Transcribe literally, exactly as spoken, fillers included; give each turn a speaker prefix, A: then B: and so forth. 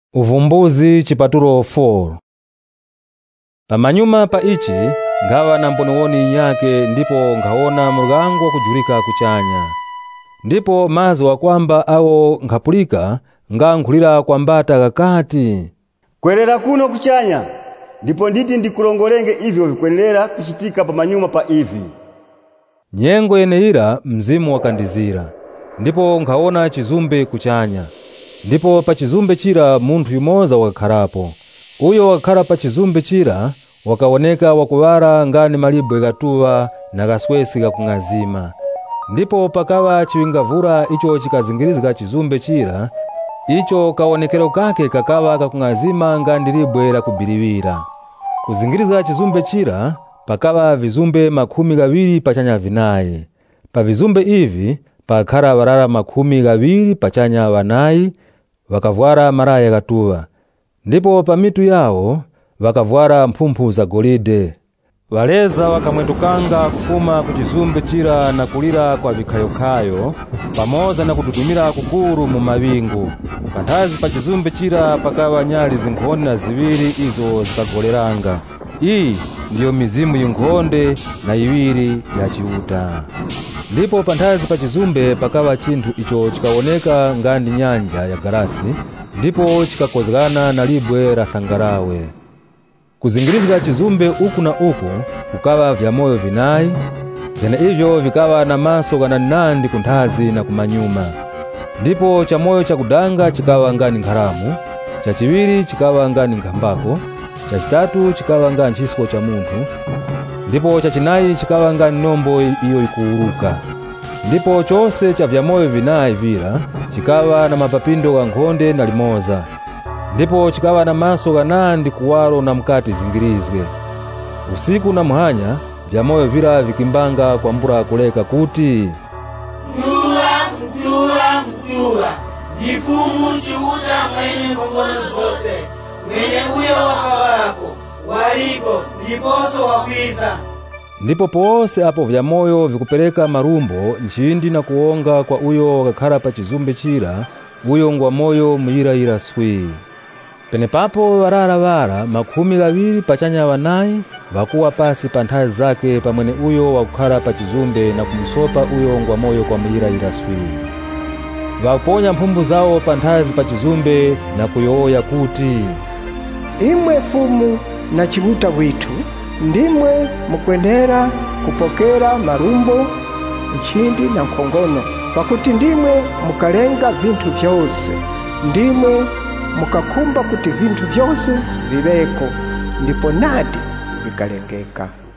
A: Uvumbuzi chipatulo four. Pamanyuma pa ichi ngawa na mboniwoni yake ndipo ngaona murgango kujurika kuchanya. Ndipo mazi wa kwamba awo ngapulika ngankhulira kwambata kakati.
B: Kwerera kuno kuchanya, ndipo nditi ndikulongolenge ivyo vikwenelera kuchitika pamanyuma pa ivi.
A: Nyengo yeneira mzimu wakandizira, ndipo ngaona chizumbe kuchanya. Ndipo pa chizumbe chira munthu yumoza wakakharapo. Uyo wakakhala pa chizumbe chira wakawoneka wakuwara ngani malibwe gatuwa na gaswesi gakung'azima. Ndipo pakawa chiwingavura icho chikazingirizika chizumbe chira, icho kawonekero kake kakawa kakung'azima ngani libwe la kubiriwira. Kuzingiriza chizumbe chira pakawa vizumbe makumi gawiri pachanya vinayi. Pa vizumbe ivi pakakhala warara makumi gawiri pachanya wanayi wakavwara maraya gatuwa. Ndipo pa mitu yawo wakavwara mphumphu za golide. Waleza wakamwendukanga kufuma kuchizumbe chira na kulira kwa vikhayo-khayo pamoza na kududumira kukuru mu mawingu. Panthazi pa chizumbe chira pakawa nyali zinkhonde na ziwiri izo zikagoleranga. Iyi ndiyo mizimu yinkhonde na iwiri ya chiuta. Ndipo panthazi pa chizumbe pakawa chinthu icho chikawoneka ngandi nyanja ya garasi, ndipo chikakozekana na libwe la sangarawe. Kuzingirizika chizumbe uku na uku kukawa vya moyo vinayi, vyene ivyo vikawa na maso gananandi kunthazi na kumanyuma. Ndipo cha moyo cha kudanga chikawa ngani nkharamu, cha chiwiri chikawa ngani nkhambako, cha chitatu chikawa ngani chisko cha munthu, ndipo cha chinayi chikawa ngani nombo iyo ikuuruka. Ndipo chose cha vya moyo vinayi vira chikawa na mapapindo ga nkhonde na limoza. Ndipo chikawa na maso ganandi kuwaro na mkati zingirizwe. Usiku na muhanya vya moyo vira vikimbanga kwa mbura kuleka kuti
C: Mjula, mjula, mjula, jifumu chiuta mwene ngogono zose, mwene uyo wakawako, waliko, ndiposo wakwiza.
A: Ndipo pose apo vya moyo vikupeleka marumbo nchindi na kuonga kwa uyo wakakhala pa chizumbe chira, uyo ngwa moyo muyira-yira swi. Penepapo warara-wara makumi gawiri pachanya wanayi wakuwa pasi panthazi zake pamwene uyo wakukhala pa chizumbe na kumsopa uyo ngwa moyo kwa muyira-yira swi. Wakuponya mphumbu zawo panthazi pa chizumbe na kuyooya kuti
D: imwe fumu na chibuta witu, ndimwe mukwenera kupokera marumbo, nchindi na nkhongono, pakuti ndimwe mukalenga vintu vyose, ndimwe mukakumba kuti vintu vyose viveko, ndipo nadi vikalengeka.